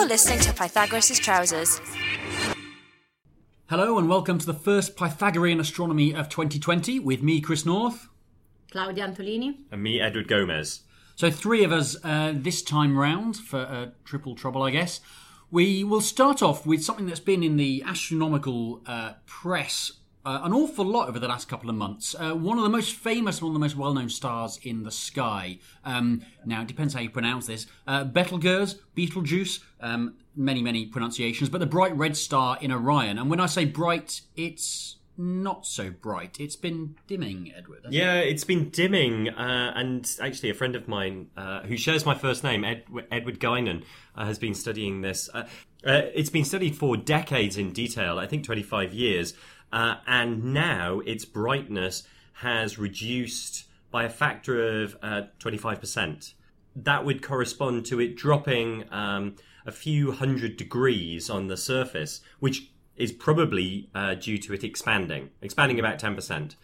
You're listening to Pythagoras' Trousers. Hello and welcome to the first Pythagorean Astronomy of 2020 with me, Chris North. Claudia Antolini. And me, Edward Gomez. So three of us this time round for triple trouble, I guess. We will start off with something that's been in the astronomical press an awful lot over the last couple of months. One of the most famous, one of the most well-known stars in the sky. Now, it depends how you pronounce this. Betelgeuse, many pronunciations, but the bright red star in Orion. And when I say bright, it's not so bright. It's been dimming, Edward. Yeah, it's been dimming. And actually, a friend of mine who shares my first name, Edward Guinan, has been studying this. It's been studied for decades in detail, I think 25 years. And now its brightness has reduced by a factor of 25%. That would correspond to it dropping a few hundred degrees on the surface, which is probably due to it expanding about 10%.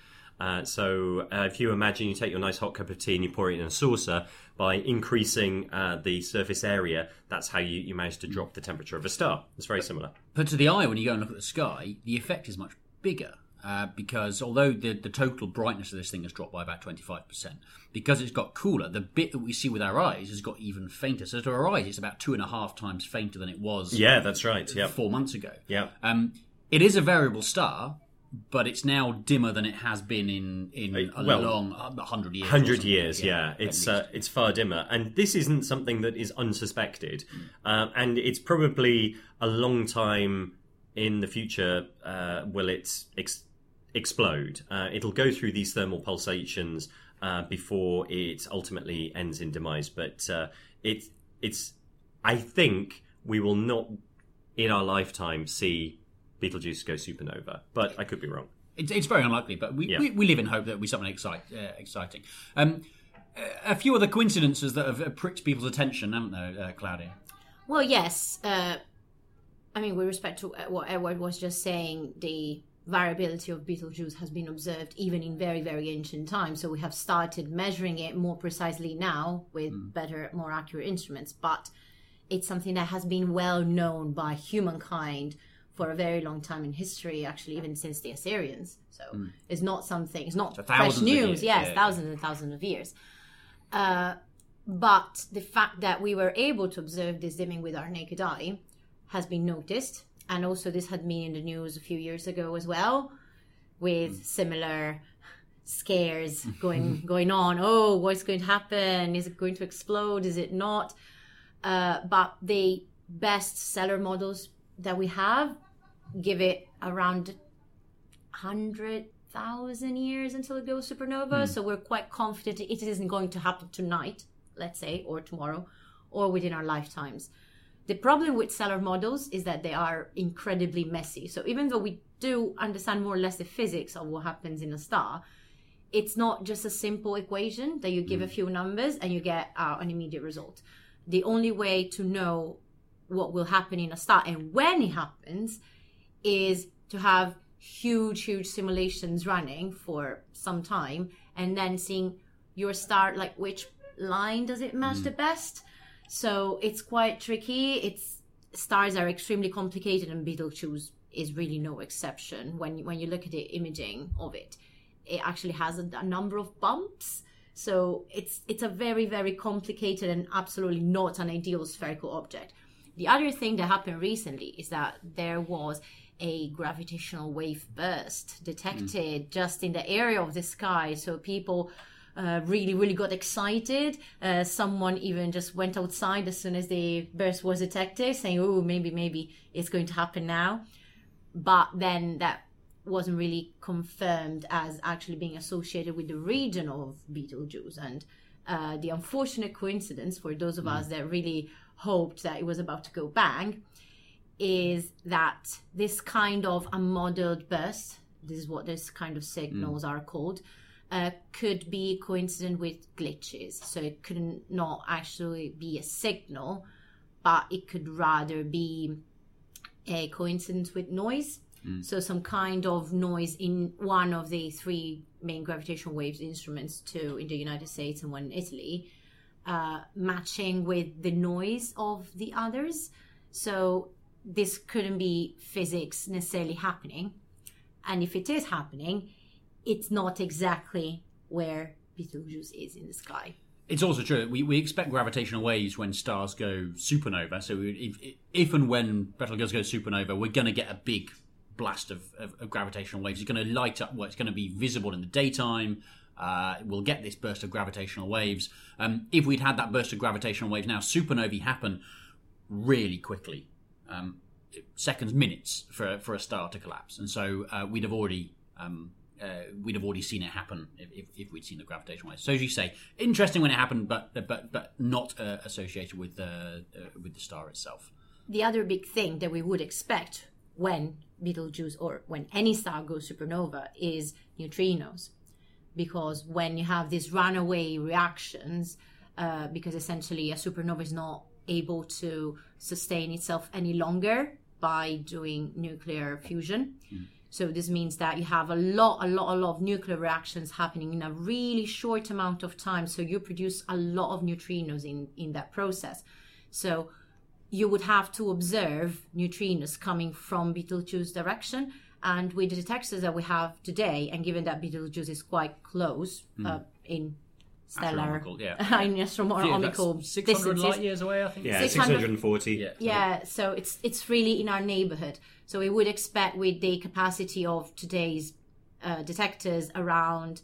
So if you imagine you take your nice hot cup of tea and you pour it in a saucer, by increasing the surface area, that's how you manage to drop the temperature of a star. It's very similar. But to the eye, when you go and look at the sky, the effect is much bigger. Because although the total brightness of this thing has dropped by about 25%, because it's got cooler, the bit that we see with our eyes has got even fainter. So to our eyes, it's about 2.5 times fainter than it was. Yeah, that's right. Yeah, 4 months ago. Yeah. It is a variable star, but it's now dimmer than it has been in a long 100 years. 100 years, yeah. It's far dimmer, and this isn't something that is unsuspected, and it's probably a long time in the future will it explode. It'll go through these thermal pulsations before it ultimately ends in demise. But it's. I think we will not, in our lifetime, see Betelgeuse go supernova. But I could be wrong. It's very unlikely, but we live in hope that it'll be something exciting. A few other coincidences that have pricked people's attention, haven't they, Claudia? Well, yes. With respect to what Edward was just saying, the variability of Betelgeuse has been observed even in very, very ancient times. So we have started measuring it more precisely now with better, more accurate instruments. But it's something that has been well known by humankind for a very long time in history, actually, even since the Assyrians. So it's not fresh news. Yes, thousands and thousands of years. But the fact that we were able to observe this dimming with our naked eye has been noticed. And also this had been in the news a few years ago as well, with similar scares going on. Oh, what's going to happen? Is it going to explode? Is it not? But the best stellar models that we have give it around 100,000 years until it goes supernova. So we're quite confident it isn't going to happen tonight, let's say, or tomorrow, or within our lifetimes. The problem with stellar models is that they are incredibly messy. So even though we do understand more or less the physics of what happens in a star, it's not just a simple equation that you give a few numbers and you get an immediate result. The only way to know what will happen in a star and when it happens is to have huge simulations running for some time and then seeing your star, like which line does it match the best. So it's quite tricky. Stars are extremely complicated, and Betelgeuse is really no exception. When you look at the imaging of it, it actually has a number of bumps. So it's a very, very complicated and absolutely not an ideal spherical object. The other thing that happened recently is that there was a gravitational wave burst detected just in the area of the sky. So people really got excited. Someone even just went outside as soon as the burst was detected, saying, oh, maybe it's going to happen now. But then that wasn't really confirmed as actually being associated with the region of Betelgeuse. And the unfortunate coincidence for those of us that really hoped that it was about to go bang is that this kind of unmodeled burst, this is what this kind of signals are called, could be coincident with glitches. So it could not actually be a signal, but it could rather be a coincidence with noise. So some kind of noise in one of the three main gravitational waves instruments, two in the United States and one in Italy, matching with the noise of the others. So this couldn't be physics necessarily happening. And if it is happening, it's not exactly where Betelgeuse is in the sky. It's also true. We expect gravitational waves when stars go supernova. So if and when Betelgeuse goes supernova, we're going to get a big blast of gravitational waves. It's going to light up. Well, it's going to be visible in the daytime. We'll get this burst of gravitational waves. If we'd had that burst of gravitational waves now, supernovae happen really quickly, seconds, minutes for a star to collapse, and so we'd have already seen it happen if we'd seen the gravitational waves. So as you say, interesting when it happened, but not associated with the star itself. The other big thing that we would expect when Betelgeuse or when any star goes supernova is neutrinos, because when you have these runaway reactions, because essentially a supernova is not able to sustain itself any longer by doing nuclear fusion. So this means that you have a lot of nuclear reactions happening in a really short amount of time. So you produce a lot of neutrinos in that process. So you would have to observe neutrinos coming from Betelgeuse direction. And with the detectors that we have today, and given that Betelgeuse is quite close in stellar, in astronomical 600 light years away, I think. Yeah, 640. Yeah, so it's really in our neighborhood. So we would expect, with the capacity of today's detectors, around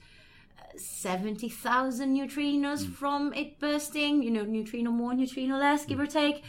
70,000 neutrinos from it bursting. Neutrino more, neutrino less, give or take.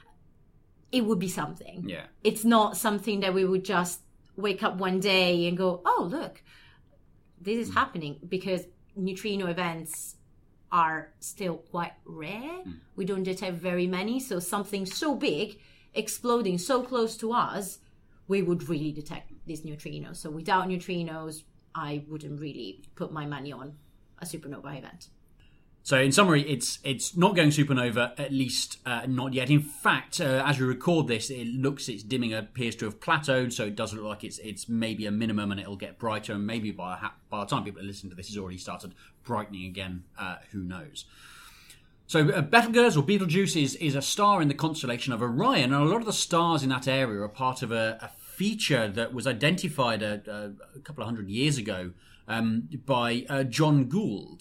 It would be something. Yeah, it's not something that we would just wake up one day and go, oh, look, this is happening, because neutrino events are still quite rare. We don't detect very many. So something so big exploding so close to us, we would really detect these neutrinos. So without neutrinos, I wouldn't really put my money on a supernova event. So in summary, it's not going supernova, at least not yet. In fact, as we record this, its dimming appears to have plateaued, so it does look like it's maybe a minimum, and it'll get brighter, and maybe by the time people listen to this, it's already started brightening again. Who knows? So Betelgeuse, or Betelgeuse, is a star in the constellation of Orion, and a lot of the stars in that area are part of a feature that was identified a couple of hundred years ago by John Gould,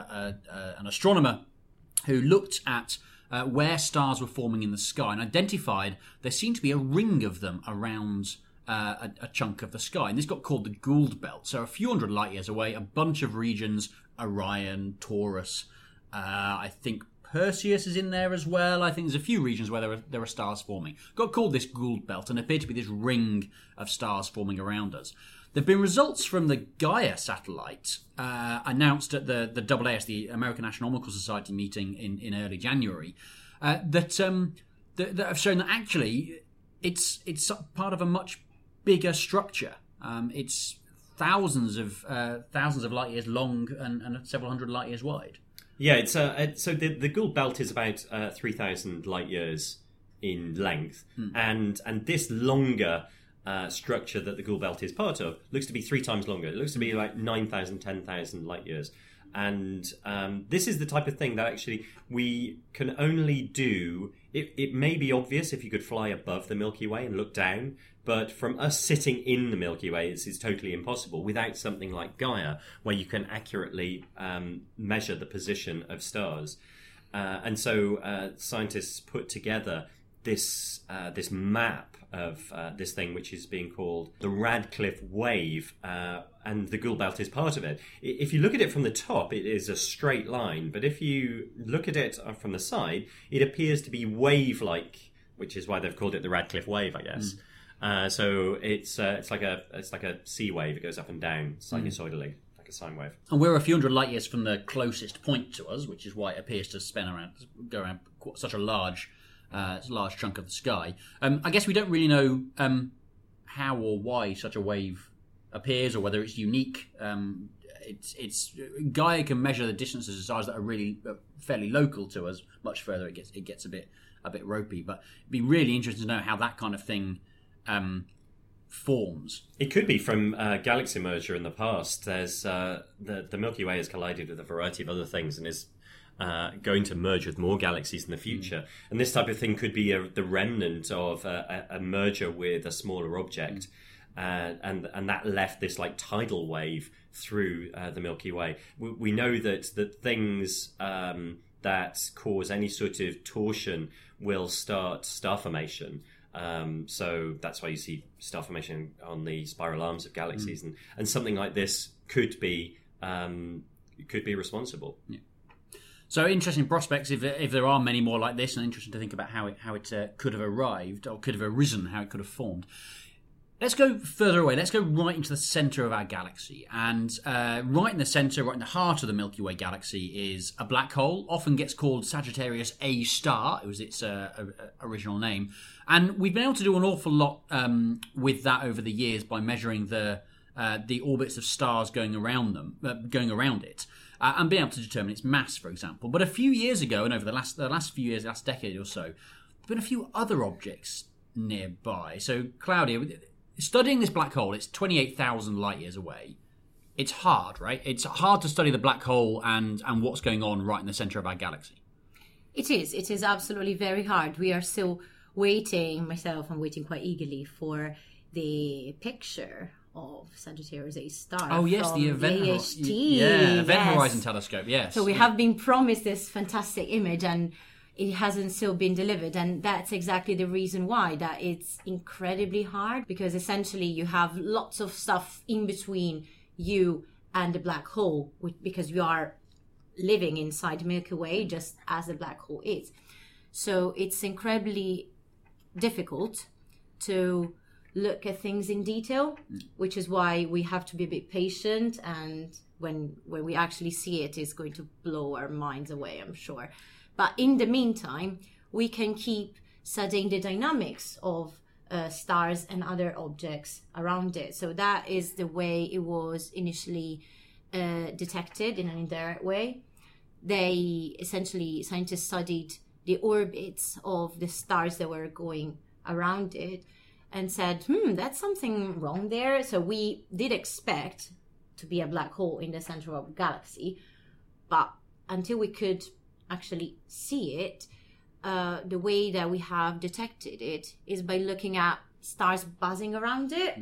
an astronomer who looked at where stars were forming in the sky and identified there seemed to be a ring of them around a chunk of the sky. And this got called the Gould Belt. So a few hundred light years away, a bunch of regions, Orion, Taurus, I think Perseus is in there as well. I think there's a few regions where there are stars forming. Got called this Gould Belt and appeared to be this ring of stars forming around us. There have been results from the Gaia satellite announced at the AAS, the American Astronomical Society meeting in early January, that have shown that actually it's part of a much bigger structure. It's thousands of light years long and several hundred light years wide. Yeah, it's so the Gould Belt is about 3,000 light years in length, and this longer structure that the Gould Belt is part of looks to be 3 times longer. It looks to be like 9,000, 10,000 light years. And this is the type of thing that actually we can only do. It may be obvious if you could fly above the Milky Way and look down, but from us sitting in the Milky Way, it's totally impossible without something like Gaia, where you can accurately measure the position of stars. And so scientists put together this map of this thing, which is being called the Radcliffe Wave, and the Gould Belt is part of it. If you look at it from the top, it is a straight line, but if you look at it from the side, it appears to be wave-like, which is why they've called it the Radcliffe Wave, I guess. So it's like a sea wave. It goes up and down sinusoidally, like a sine wave. And we're a few hundred light years from the closest point to us, which is why it appears to go around such a large chunk of the sky. I guess we don't really know how or why such a wave appears, or whether it's unique. It's Gaia can measure the distances of stars that are really fairly local to us. Much further, it gets a bit ropey. But it'd be really interesting to know how that kind of thing forms. It could be from galaxy merger in the past. There's the Milky Way has collided with a variety of other things and is going to merge with more galaxies in the future. And this type of thing could be the remnant of a merger with a smaller object. And that left this like tidal wave through the Milky Way. We know that things that cause any sort of torsion will start star formation. So that's why you see star formation on the spiral arms of galaxies, and something like this could be responsible. Yeah. So interesting prospects if there are many more like this, and interesting to think about how it could have arrived or could have arisen, how it could have formed. Let's go further away. Let's go right into the centre of our galaxy. And right in the centre, right in the heart of the Milky Way galaxy is a black hole. Often gets called Sagittarius A star. It was its original name. And we've been able to do an awful lot with that over the years by measuring the orbits of stars going around it, and being able to determine its mass, for example. But a few years ago, and over the last few years, last decade or so, there have been a few other objects nearby. So, Claudia, studying this black hole, it's 28,000 light years away. It's hard, right? It's hard to study the black hole and what's going on right in the centre of our galaxy. It is. It is absolutely very hard. We are still waiting, myself, I'm waiting quite eagerly for the picture of Sagittarius A star. Oh yes, the Event Horizon Telescope. Yes. So we have been promised this fantastic image, and it hasn't still been delivered, and that's exactly the reason why that it's incredibly hard, because essentially you have lots of stuff in between you and the black hole, because you are living inside the Milky Way just as the black hole is. So it's incredibly difficult to look at things in detail, which is why we have to be a bit patient, and when we actually see it, it's going to blow our minds away, I'm sure. But in the meantime, we can keep studying the dynamics of stars and other objects around it. So that is the way it was initially detected in an indirect way. Scientists studied the orbits of the stars that were going around it and said, that's something wrong there. So we did expect to be a black hole in the center of a galaxy, but until we could actually see it, the way that we have detected it is by looking at stars buzzing around it.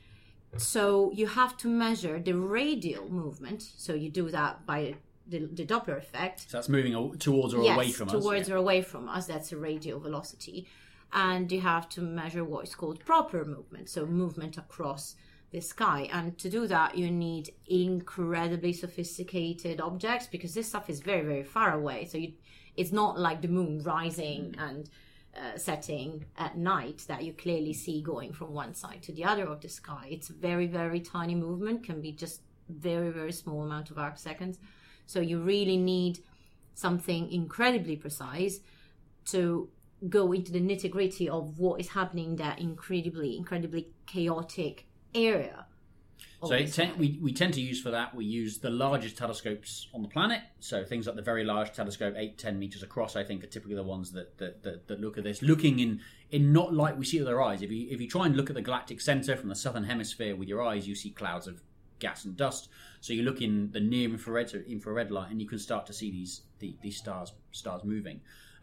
So you have to measure the radial movement. So you do that by the Doppler effect. So that's moving towards or away from us. Towards or away from us. That's a radial velocity. And you have to measure what is called proper movement, so movement across the sky. And to do that, you need incredibly sophisticated objects, because this stuff is very, very far away. So it's not like the moon rising and setting at night that you clearly see going from one side to the other of the sky. It's very, very tiny movement, can be just very, very small amount of arc seconds. So you really need something incredibly precise to go into the nitty-gritty of what is happening in that incredibly chaotic area. So we tend to use for that, we use the largest telescopes on the planet. So things like the Very Large Telescope, 8-10 meters across, I think, are typically the ones that look at this, looking in not light we see with our eyes. If you try and look at the galactic center from the southern hemisphere with your eyes, you see clouds of gas and dust. So you look in the near infrared light, and you can start to see these stars moving.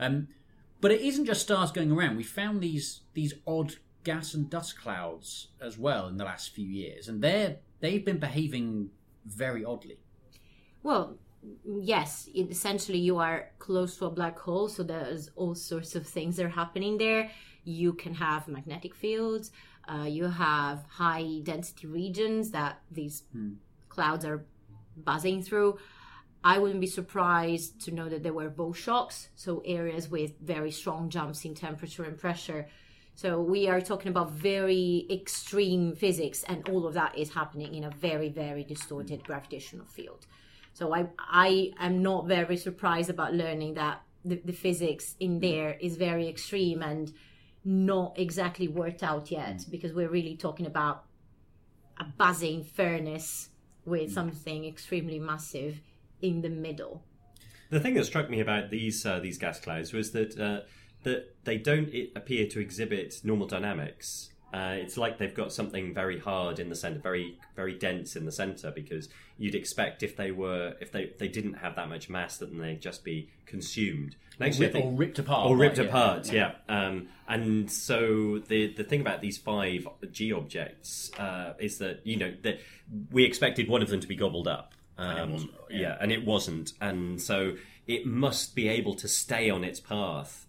But it isn't just stars going around. We found these odd gas and dust clouds as well in the last few years, and they've been behaving very oddly. Well, yes, essentially you are close to a black hole, so there's all sorts of things that are happening there. You can have magnetic fields, you have high density regions that these clouds are buzzing through. I wouldn't be surprised to know that there were bow shocks, so areas with very strong jumps in temperature and pressure. So we are talking about very extreme physics, and all of that is happening in a very, very distorted gravitational field. So I am not very surprised about learning that the physics in there is very extreme and not exactly worked out yet, because we're really talking about a buzzing furnace with something extremely massive in the middle. The thing that struck me about these gas clouds was that they don't appear to exhibit normal dynamics. It's like they've got something very hard in the center, very very dense in the center, because you'd expect if they didn't have that much mass, that they'd just be consumed. Or ripped apart. Or ripped apart, yeah. And so the thing about these 5 G objects is that, that we expected one of them to be gobbled up. And it wasn't. And it wasn't. And so it must be able to stay on its path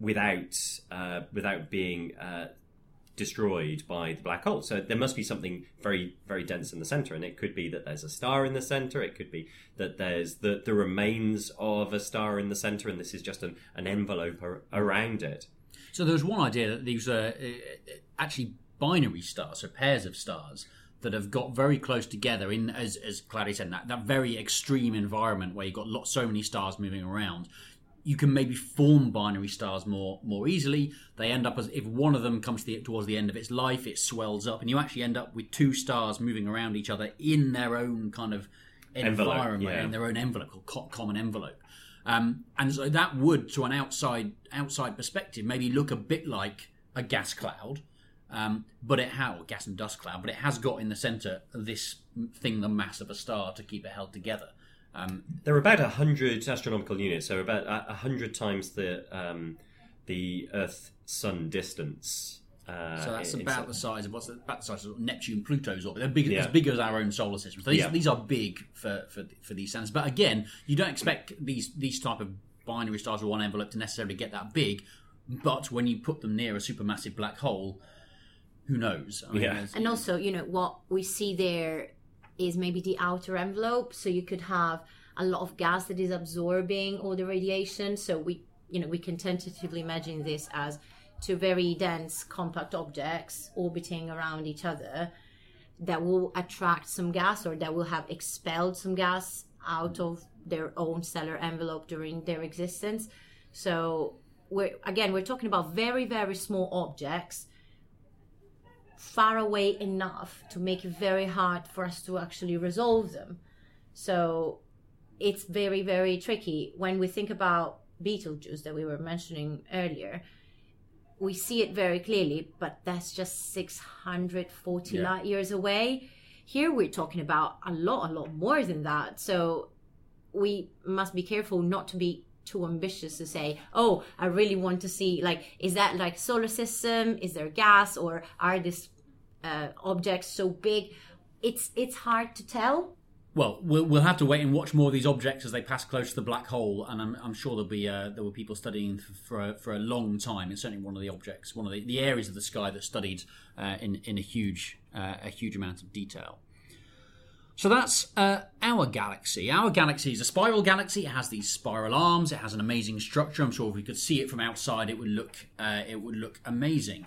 without being destroyed by the black hole. So there must be something very, very dense in the center, and it could be that there's a star in the center. It could be that there's the remains of a star in the center, and this is just an envelope around it. So there was one idea that these are actually binary stars, so pairs of stars that have got very close together in, as Claudia said, that very extreme environment where you've got so many stars moving around. You can maybe form binary stars more easily. They end up as, if one of them comes towards the end of its life, it swells up, and you actually end up with 2 stars moving around each other in their own kind of environment, in their own envelope, called common envelope. And so that would, to an outside perspective, maybe look a bit like a gas cloud, but gas and dust cloud. But it has got in the centre this thing, the mass of a star, to keep it held together. There are about 100 astronomical units, so about 100 times the Earth-Sun distance. So that's about the size of Neptune, Pluto's orbit. They're big, as big as our own solar system. So these are big for these standards. But again, you don't expect these type of binary stars with one envelope to necessarily get that big. But when you put them near a supermassive black hole, who knows? And also, what we see there is maybe the outer envelope, so you could have a lot of gas that is absorbing all the radiation. So we can tentatively imagine this as 2 very dense compact objects orbiting around each other that will attract some gas, or that will have expelled some gas out of their own stellar envelope during their existence. So we're talking about very, very small objects, far away enough to make it very hard for us to actually resolve them. So it's very, very tricky. When we think about Betelgeuse that we were mentioning earlier, we see it very clearly, but that's just 640 light years away. Here we're talking about a lot more than that. So we must be careful not to be too ambitious to say, oh, I really want to see, is that like solar system? Is there gas, or are these objects so big? It's hard to tell. Well, we'll have to wait and watch more of these objects as they pass close to the black hole, and I'm sure there were people studying for a long time. It's certainly one of the objects, one of the areas of the sky that's studied in a huge amount of detail. So that's our galaxy. Our galaxy is a spiral galaxy. It has these spiral arms. It has an amazing structure. I'm sure if we could see it from outside, it would look amazing.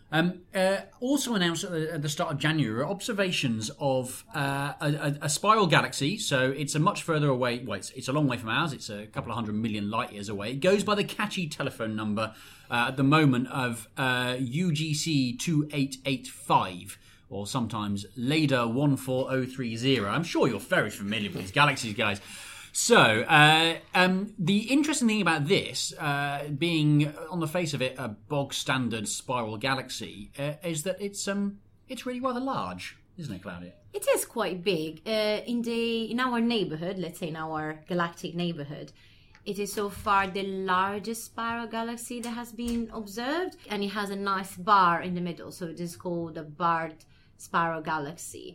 Also announced at the start of January, observations of a spiral galaxy. So it's a much further away. Well, it's a long way from ours. It's a couple of 100 million light years away. It goes by the catchy telephone number at the moment of UGC 2885. Or sometimes LADA 14030. I'm sure you're very familiar with these galaxies, guys. So, the interesting thing about this, being on the face of it a bog standard spiral galaxy, is that it's really rather large, isn't it, Claudia? It is quite big. In our neighborhood, let's say in our galactic neighborhood, it is so far the largest spiral galaxy that has been observed, and it has a nice bar in the middle, so it is called a barred spiral galaxy.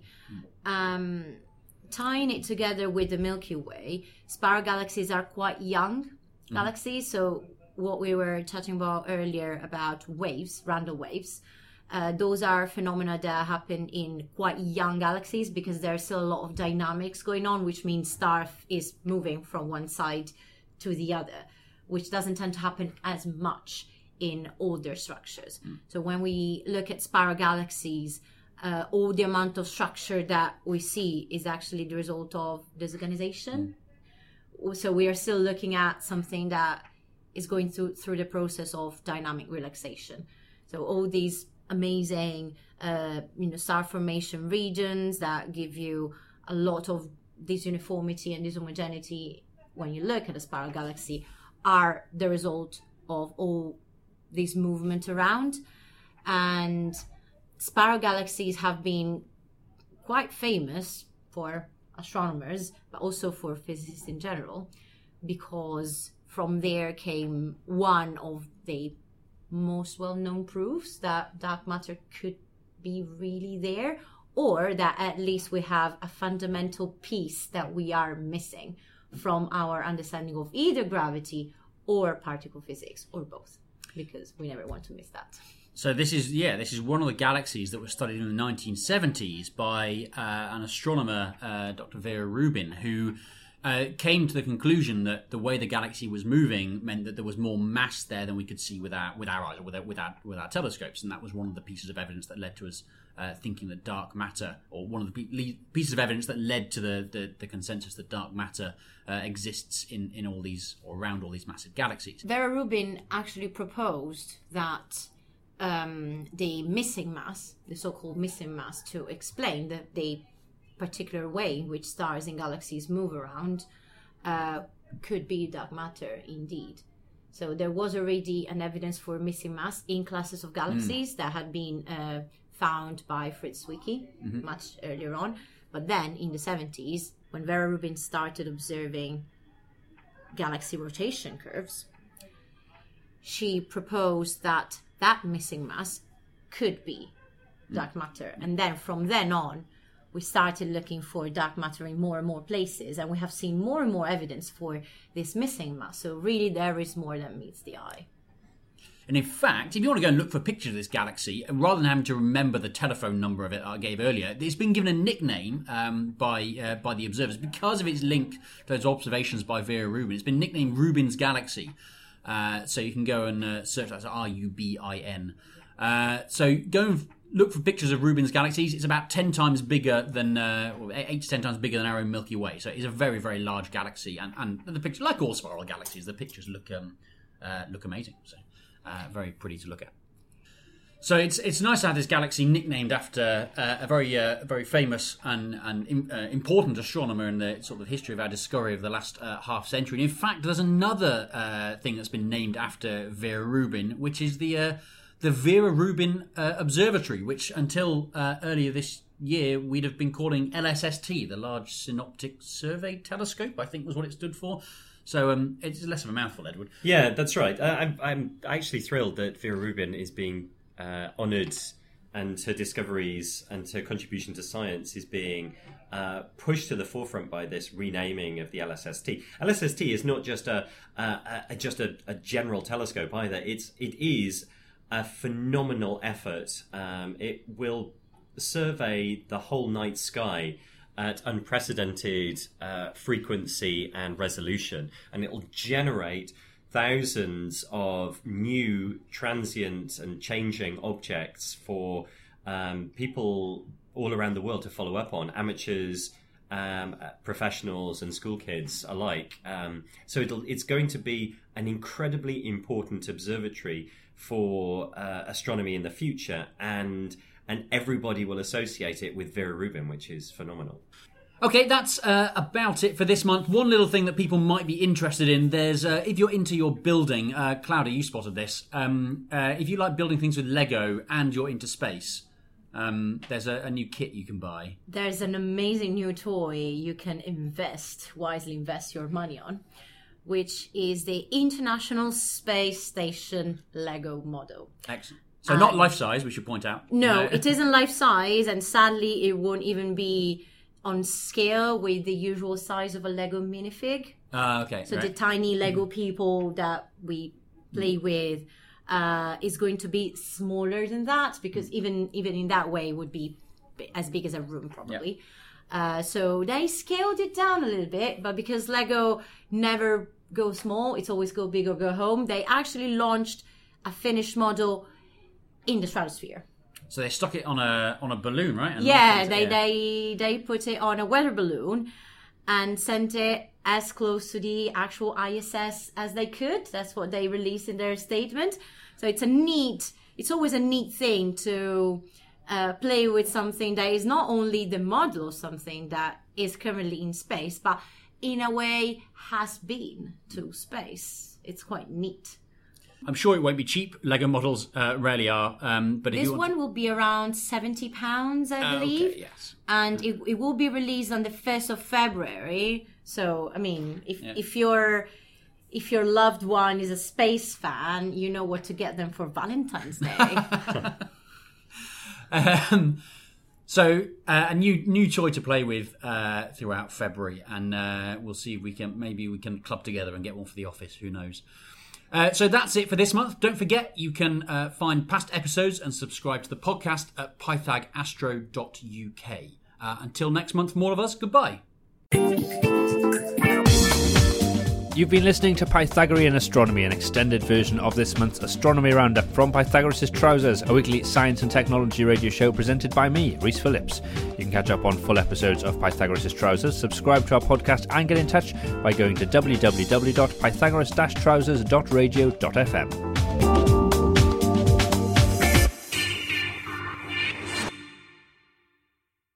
Tying it together with the Milky Way, spiral galaxies are quite young galaxies. So what we were chatting about earlier about waves, random waves, those are phenomena that happen in quite young galaxies because there's still a lot of dynamics going on, which means star is moving from one side to the other, which doesn't tend to happen as much in older structures. So when we look at spiral galaxies, all the amount of structure that we see is actually the result of disorganization. So we are still looking at something that is going through the process of dynamic relaxation. So all these amazing, star formation regions that give you a lot of disuniformity and dishomogeneity when you look at a spiral galaxy are the result of all this movement around. And spiral galaxies have been quite famous for astronomers, but also for physicists in general, because from there came one of the most well-known proofs that dark matter could be really there, or that at least we have a fundamental piece that we are missing from our understanding of either gravity or particle physics, or both, because we never want to miss that. So this is one of the galaxies that was studied in the 1970s by an astronomer, Dr. Vera Rubin, who came to the conclusion that the way the galaxy was moving meant that there was more mass there than we could see with our eyes, or with our telescopes, and that was one of the pieces of evidence that led to us thinking that dark matter, or one of the pieces of evidence that led to the consensus that dark matter exists in all these, or around all these massive galaxies. Vera Rubin actually proposed that the missing mass, the so-called missing mass, to explain the particular way in which stars and galaxies move around could be dark matter indeed. So there was already an evidence for missing mass in classes of galaxies that had been found by Fritz Zwicky much earlier on. But then in the 70s, when Vera Rubin started observing galaxy rotation curves, she proposed that missing mass could be dark matter. And then from then on, we started looking for dark matter in more and more places, and we have seen more and more evidence for this missing mass. So really there is more than meets the eye. And in fact, if you want to go and look for pictures of this galaxy, rather than having to remember the telephone number of it I gave earlier, it's been given a nickname by the observers because of its link to those observations by Vera Rubin. It's been nicknamed Rubin's Galaxy. So you can go and search that as Rubin. So go and look for pictures of Rubin's galaxies. It's about 10 times bigger than, 8 to 10 times bigger than our own Milky Way. So it's a very, very large galaxy. And the pictures, like all spiral galaxies, the pictures look amazing. So very pretty to look at. So it's nice to have this galaxy nicknamed after a very famous and important astronomer in the sort of history of our discovery of the last half century. And in fact, there's another thing that's been named after Vera Rubin, which is the Vera Rubin Observatory, which until earlier this year we'd have been calling LSST, the Large Synoptic Survey Telescope, I think was what it stood for. So it's less of a mouthful, Edward. Yeah, that's right. I'm actually thrilled that Vera Rubin is being honoured, and her discoveries and her contribution to science is being pushed to the forefront by this renaming of the LSST. LSST is not just a general telescope either. It is a phenomenal effort. It will survey the whole night sky at unprecedented frequency and resolution, and it will generate thousands of new transient and changing objects for people all around the world to follow up on, amateurs, professionals and school kids alike. So it's going to be an incredibly important observatory for astronomy in the future, and everybody will associate it with Vera Rubin, which is phenomenal. Okay, that's about it for this month. One little thing that people might be interested in, there's if you're into your building, Cloudy, you spotted this, if you like building things with Lego and you're into space, there's a new kit you can buy. There's an amazing new toy you can wisely invest your money on, which is the International Space Station Lego model. Excellent. So not life-size, we should point out. No, it isn't life-size, and sadly it won't even be on scale with the usual size of a Lego minifig. Okay. So right. the tiny Lego people that we play with is going to be smaller than that, because even in that way it would be as big as a room probably. Yeah. So they scaled it down a little bit, but because Lego never go small, it's always go big or go home, they actually launched a finished model in the stratosphere. So they stuck it on a balloon, right? And they put it on a weather balloon and sent it as close to the actual ISS as they could. That's what they released in their statement. So it's always a neat thing to play with something that is not only the model of something that is currently in space, but in a way has been to space. It's quite neat. I'm sure it won't be cheap. Lego models rarely are. But if This you want one will be around £70, I believe. okay, yes. And it will be released on the 1st of February. So, I mean, if your loved one is a space fan, you know what to get them for Valentine's Day. So a new toy to play with throughout February, and we'll see if we can club together and get one for the office. Who knows? So that's it for this month. Don't forget, you can find past episodes and subscribe to the podcast at pythagastro.uk. Until next month, more of us. Goodbye. You've been listening to Pythagorean Astronomy, an extended version of this month's Astronomy Roundup from Pythagoras' Trousers, a weekly science and technology radio show presented by me, Rhys Phillips. You can catch up on full episodes of Pythagoras' Trousers, subscribe to our podcast and get in touch by going to www.pythagoras-trousers.radio.fm.